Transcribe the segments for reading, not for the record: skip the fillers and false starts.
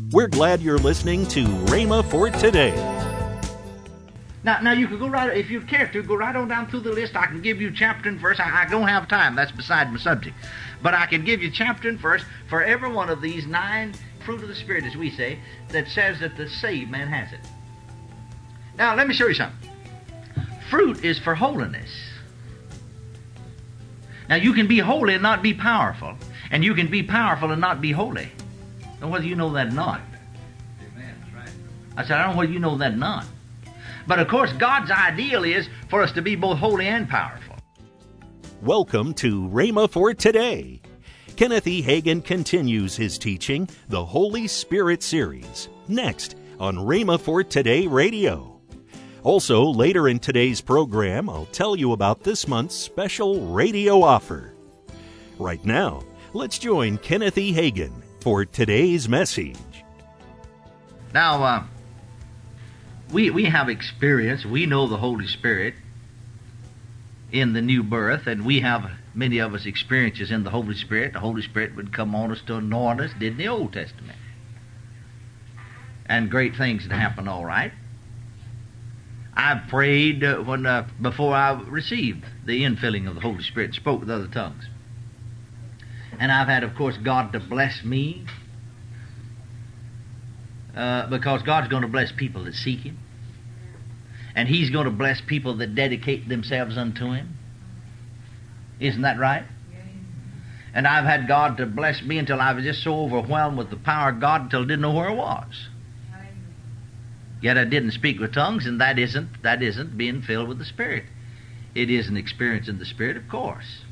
We're glad you're listening to Rhema for Today. Now you could go right, if you care to, go right on down through the list. I can give you chapter and verse. I don't have time. That's beside my subject. But I can give you chapter and verse for every one of these 9 fruit of the Spirit, as we say, that says that the saved man has it. Now, let me show you something. Fruit is for holiness. Now, you can be holy and not be powerful. And you can be powerful and not be holy. I don't know whether you know that or not. Amen. That's right. I said, I don't know whether you know that or not. But of course, God's ideal is for us to be both holy and powerful. Welcome to Rhema for Today. Kenneth E. Hagin continues his teaching, the Holy Spirit series, next on Rhema for Today Radio. Also, later in today's program, I'll tell you about this month's special radio offer. Right now, let's join Kenneth E. Hagin for today's message. Now, we have experience. We know the Holy Spirit in the new birth, and we have, many of us, experiences in the Holy Spirit. The Holy Spirit would come on us to anoint us, did in the Old Testament. And great things would happen, all right. I prayed before I received the infilling of the Holy Spirit, spoke with other tongues. And I've had, of course, God to bless me, because God's going to bless people that seek Him. And He's going to bless people that dedicate themselves unto Him. Isn't that right? And I've had God to bless me until I was just so overwhelmed with the power of God until I didn't know where I was. Yet I didn't speak with tongues, and that isn't being filled with the Spirit. It is an experience in the Spirit, of course.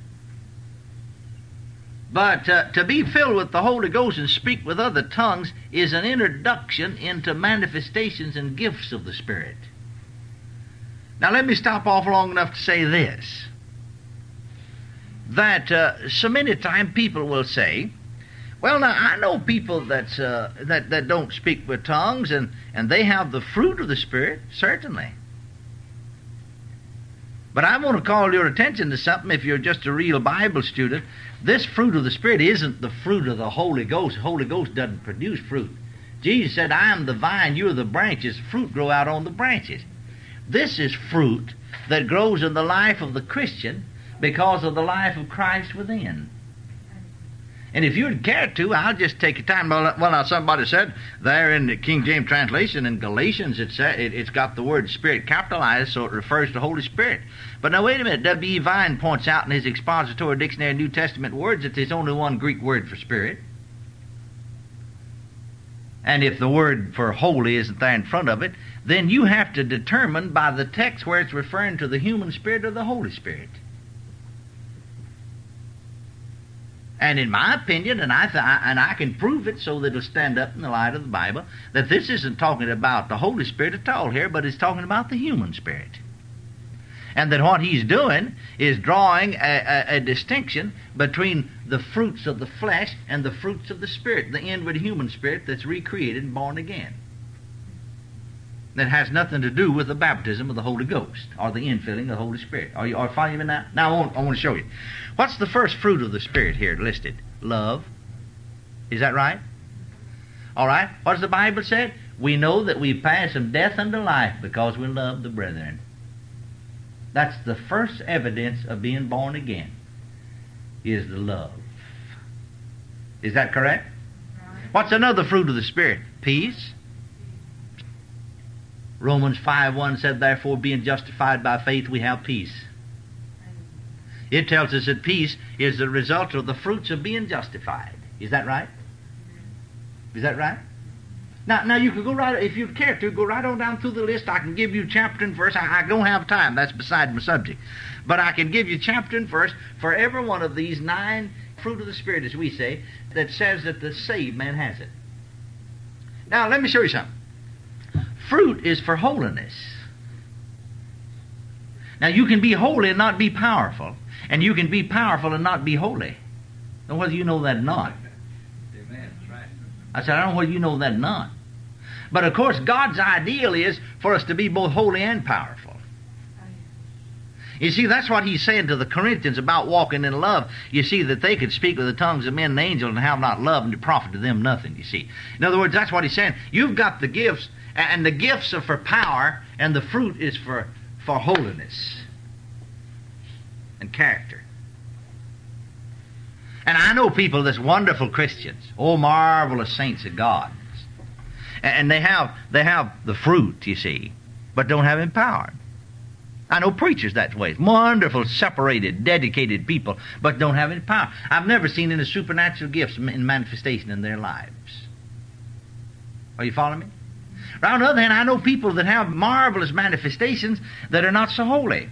But to be filled with the Holy Ghost and speak with other tongues is an introduction into manifestations and gifts of the Spirit. Now let me stop off long enough to say this. That so many times people will say, well, now I know people that don't speak with tongues and they have the fruit of the Spirit, certainly. But I want to call your attention to something. If you're just a real Bible student, this fruit of the Spirit isn't the fruit of the Holy Ghost. The Holy Ghost doesn't produce fruit. Jesus said, I am the vine, you're the branches. Fruit grow out on the branches. This is fruit that grows in the life of the Christian because of the life of Christ within. And if you'd care to, I'll just take your time. Well, now somebody said there in the King James translation in Galatians, it's got the word Spirit capitalized, so it refers to Holy Spirit. But now wait a minute. W.E. Vine points out in his expository dictionary of New Testament words that there's only one Greek word for Spirit. And if the word for holy isn't there in front of it, then you have to determine by the text where it's referring to the human spirit or the Holy Spirit. And in my opinion, and I can prove it so that it'll stand up in the light of the Bible, that this isn't talking about the Holy Spirit at all here, but it's talking about the human spirit. And that what he's doing is drawing a distinction between the fruits of the flesh and the fruits of the Spirit, the inward human spirit that's recreated and born again. That has nothing to do with the baptism of the Holy Ghost or the infilling of the Holy Spirit. Are you following me now? Now I want to show you. What's the first fruit of the Spirit here listed? Love. Is that right? All right. What does the Bible say? We know that we pass from death unto life because we love the brethren. That's the first evidence of being born again, is the love. Is that correct? What's another fruit of the Spirit? Peace. Romans 5:1 said, therefore, being justified by faith, we have peace. It tells us that peace is the result of the fruits of being justified. Is that right? Is that right? Now you could go right, if you care to, go right on down through the list. I can give you chapter and verse. I don't have time. That's beside my subject. But I can give you chapter and verse for every one of these 9 fruit of the Spirit, as we say, that says that the saved man has it. Now let me show you something. Fruit is for holiness. Now you can be holy and not be powerful. And you can be powerful and not be holy. I don't know whether you know that or not. Amen. That's right. I said, I don't know whether you know that or not. But of course, God's ideal is for us to be both holy and powerful. You see, that's what he's saying to the Corinthians about walking in love. You see, that they could speak with the tongues of men and angels and have not love, and to profit to them nothing, you see. In other words, that's what he's saying. You've got the gifts, and the gifts are for power, and the fruit is for holiness and character. And I know people that's wonderful Christians, marvelous saints of God. And they have the fruit, you see, but don't have empowered. I know preachers that way. Wonderful, separated, dedicated people, but don't have any power. I've never seen any supernatural gifts in manifestation in their lives. Are you following me? But on the other hand, I know people that have marvelous manifestations that are not so holy.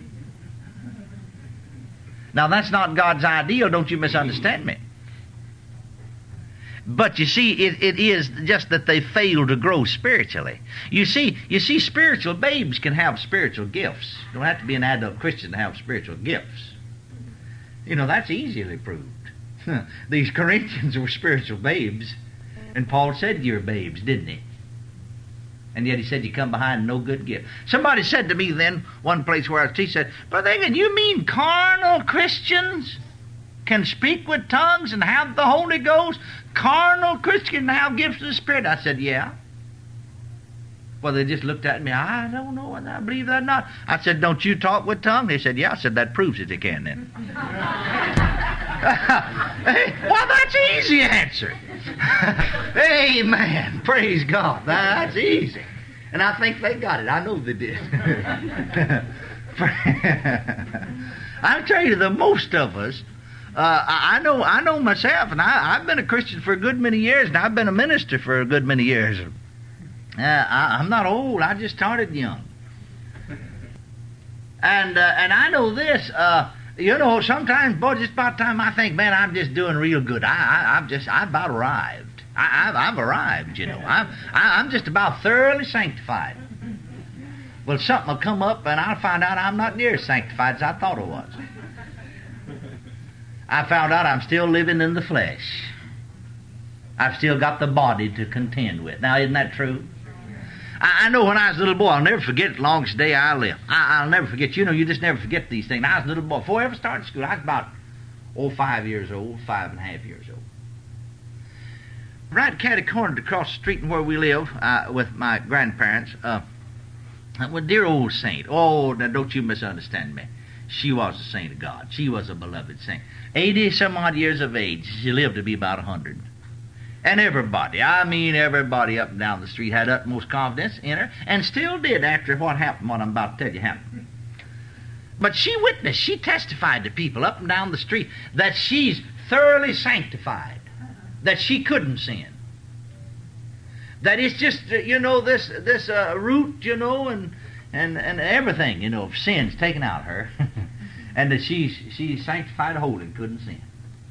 Now, that's not God's ideal. Don't you misunderstand me. But you see, it is just that they fail to grow spiritually. You see, spiritual babes can have spiritual gifts. You don't have to be an adult Christian to have spiritual gifts. You know, that's easily proved. These Corinthians were spiritual babes, and Paul said you're babes, didn't he? And yet he said you come behind no good gift. Somebody said to me then, one place where I was teaching, said, Brother Hagin, you mean carnal Christians can speak with tongues and have the Holy Ghost? Carnal Christians can have gifts of the Spirit? I said, yeah. Well, they just looked at me. I don't know whether I believe that or not. I said, don't you talk with tongues? They said, yeah. I said, that proves it they can then. Well, that's an easy answer. Amen. Praise God. That's easy. And I think they got it. I know they did. I'll tell you, the most of us, I know myself, and I've been a Christian for a good many years, and I've been a minister for a good many years. I'm not old. I just started young. And I know this. You know, sometimes, boy, just about time I think, man, I'm just doing real good. I've about arrived. I've arrived, you know. I'm just about thoroughly sanctified. Well, something will come up, and I'll find out I'm not near as sanctified as I thought I was. I found out I'm still living in the flesh. I've still got the body to contend with. Now, isn't that true? I know when I was a little boy, I'll never forget the longest day I lived. I'll never forget. You know, you just never forget these things. I was a little boy. Before I ever started school, I was about 5 years old, 5.5 years old. Right catty-cornered across the street from where we live with my grandparents, a dear old saint. Oh, now don't you misunderstand me. She was a saint of God. She was a beloved saint. 80-some-odd years of age. She lived to be about 100. And everybody, I mean everybody up and down the street had utmost confidence in her, and still did after what happened, what I'm about to tell you happened. But she witnessed, she testified to people up and down the street that she's thoroughly sanctified, that she couldn't sin. That it's just, you know, this root, you know, and everything, you know, of sin's taken out of her, and that she's sanctified holy and couldn't sin.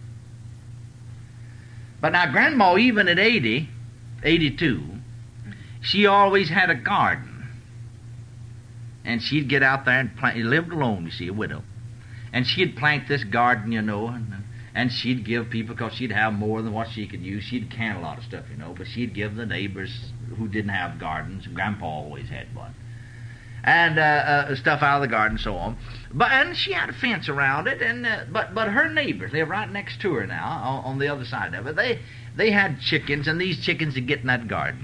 But now, Grandma, even at 80, 82, she always had a garden. And she'd get out there and plant. She lived alone, you see, a widow. And she'd plant this garden, you know, and she'd give people, because she'd have more than what she could use. She'd can a lot of stuff, you know, but she'd give the neighbors who didn't have gardens. Grandpa always had one. And stuff out of the garden and so on. And she had a fence around it, and but her neighbors, they're right next to her now, on the other side of it. They had chickens, and these chickens would get in that garden.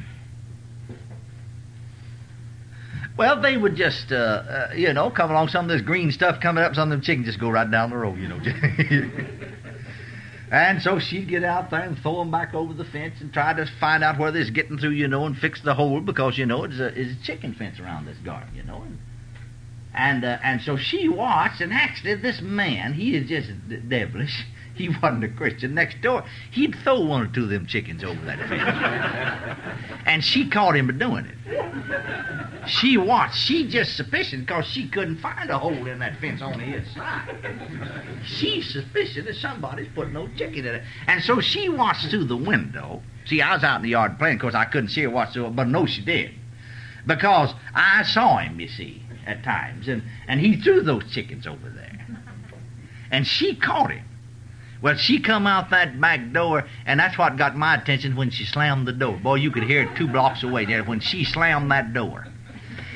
Well, they would just, you know, come along, some of this green stuff coming up, some of them chickens just go right down the road, you know. And so she'd get out there and throw them back over the fence and try to find out where they're getting through, you know, and fix the hole, because, you know, it's a chicken fence around this garden, you know. And so she watched, and actually this man, he is just devilish. He wasn't a Christian. Next door, he'd throw one or two of them chickens over that fence. And she caught him doing it. She watched. She just suspicious because she couldn't find a hole in that fence on his side. She's suspicious that somebody's put no chicken in it. And so she watched through the window. See, I was out in the yard playing. Of course, I couldn't see her watch through it, but no, she did. Because I saw him, you see, at times. And he threw those chickens over there. And she caught him. Well, she come out that back door, and that's what got my attention when she slammed the door. Boy, you could hear it 2 blocks away there when she slammed that door.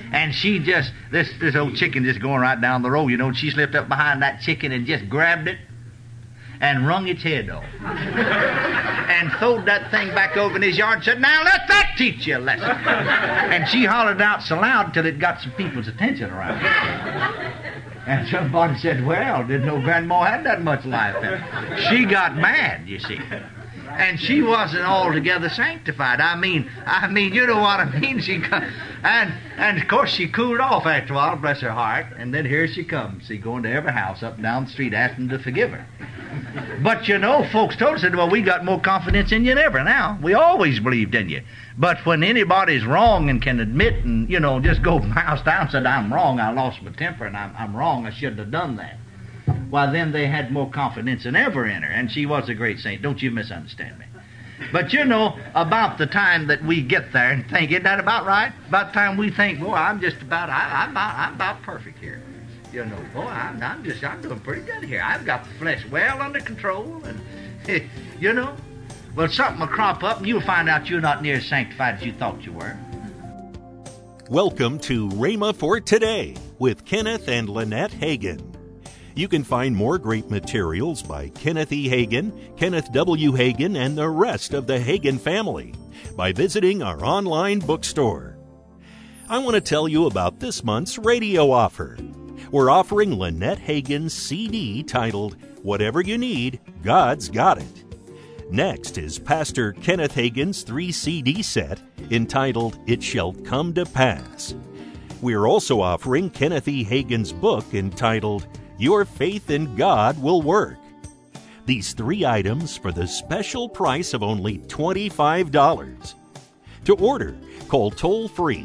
And she just, this old chicken just going right down the road, and she slipped up behind that chicken and just grabbed it and wrung its head off. And throwed that thing back over in his yard and said, "Now let that teach you a lesson." And she hollered out so loud till it got some people's attention around her. And somebody said, "Well, didn't know Grandma had that much life in her." She got mad, you see. And she wasn't altogether sanctified. I mean, you know what I mean? And of course she cooled off after a while, bless her heart. And then here she comes, see, going to every house up and down the street asking them to forgive her. But folks told us that, well, we got more confidence in you than ever now. We always believed in you. But when anybody's wrong and can admit and, just go miles down and said, "I'm wrong, I lost my temper, and I'm wrong, I shouldn't have done that," why, then they had more confidence than ever in her, and she was a great saint. Don't you misunderstand me. But about the time that we get there and think, isn't that about right? About the time we think, boy, I'm about perfect here. Boy, I'm doing pretty good here. I've got the flesh well under control, and, well, something will crop up, and you'll find out you're not near as sanctified as you thought you were. Welcome to Rhema for Today with Kenneth and Lynette Hagin. You can find more great materials by Kenneth E. Hagin, Kenneth W. Hagin, and the rest of the Hagin family by visiting our online bookstore. I want to tell you about this month's radio offer. We're offering Lynette Hagin's CD titled, "Whatever You Need, God's Got It." Next is Pastor Kenneth Hagin's 3 CD set entitled, "It Shall Come to Pass." We're also offering Kenneth E. Hagin's book entitled, "Your Faith in God Will Work." These 3 items for the special price of only $25. To order, call toll-free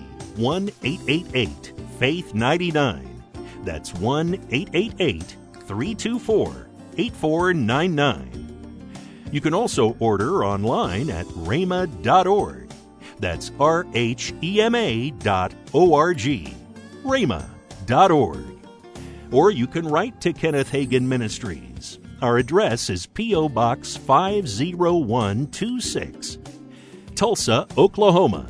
1-888-FAITH-99. That's 1-888-324-8499. You can also order online at rhema.org. That's RHEMA.org. rhema.org. Or you can write to Kenneth Hagin Ministries. Our address is P.O. Box 50126, Tulsa, Oklahoma,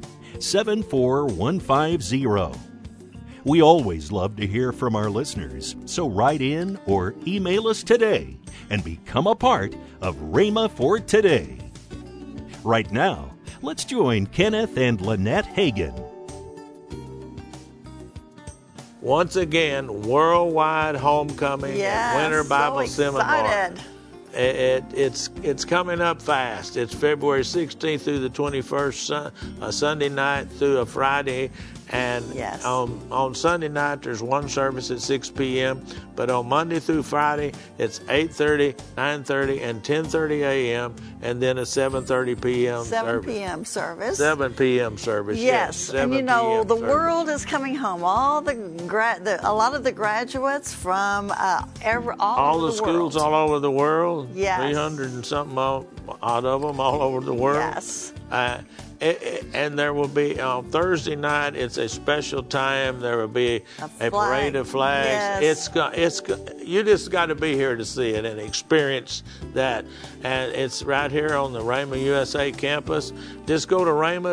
74150. We always love to hear from our listeners, so write in or email us today and become a part of Rhema for Today. Right now, let's join Kenneth and Lynette Hagin. Once again, worldwide homecoming and Winter Bible Seminar. It's coming up fast. It's February 16th through the 21st, Sunday night through a Friday. And on Sunday night, there's one service at 6 p.m., but on Monday through Friday, it's 8:30, 9:30, and 10:30 a.m., and then a 7:30 p.m. 7 p.m. service. 7 p.m. service, yes. And the world is coming home. All a lot of the graduates from all over the schools world. all over the world. Yes. 300 and something odd of them all over the world. Yes. And there will be on Thursday night. It's a special time. There will be a parade of flags. Yes. You just got to be here to see it and experience that. And it's right here on the Rhema USA campus. Just go to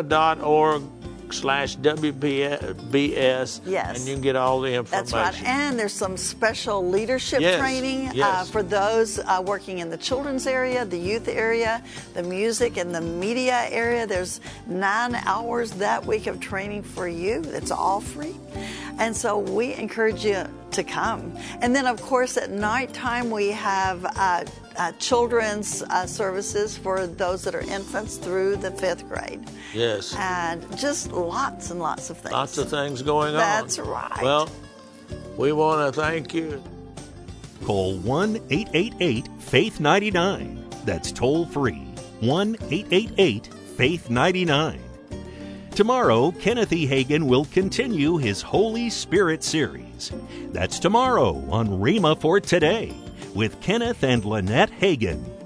rhema.org/WBS. Yes. And you can get all the information. That's right. And there's some special leadership training for those working in the children's area, the youth area, the music and the media area. There's 9 hours that week of training for you. It's all free. And so we encourage you to come. And then, of course, at nighttime we have children's services for those that are infants through the 5th grade. Yes. And just lots and lots of things. Lots of things going on. That's right. Well, we want to thank you. Call 1-888-FAITH-99. That's toll free. 1-888-FAITH-99. Tomorrow, Kenneth E. Hagin will continue his Holy Spirit series. That's tomorrow on Rhema for Today with Kenneth and Lynette Hagin.